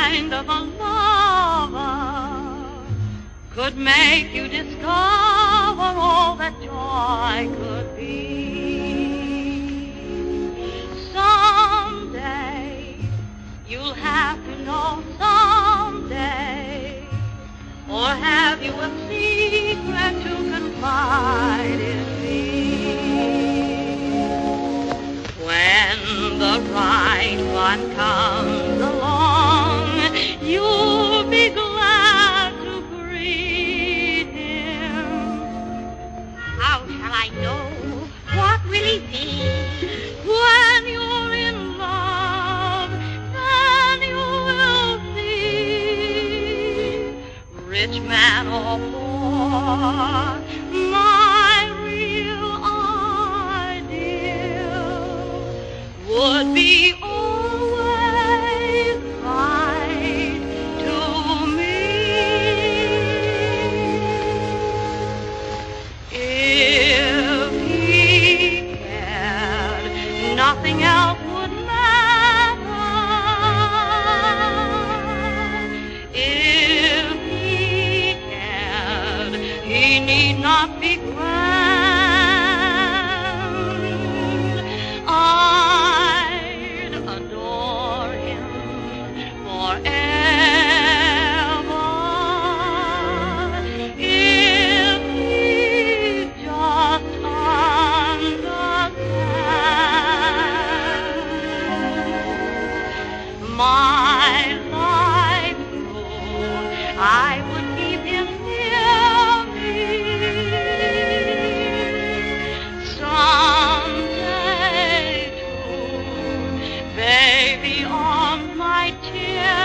kind of a lover could make you discover all that joy could be. Someday, you'll have to know someday, or have you a secret to confide in me? When the right one comes along, you'll be glad to greet him. How shall I know? What will he be? When you're in love, then you will see. Rich man or poor, my real ideal would be always right to me. If he cared, nothing else would matter. If he cared, he need not be grand. I'd adore him forever if he just understand. My life through, I would keep him near me. Someday, too, baby, all my tears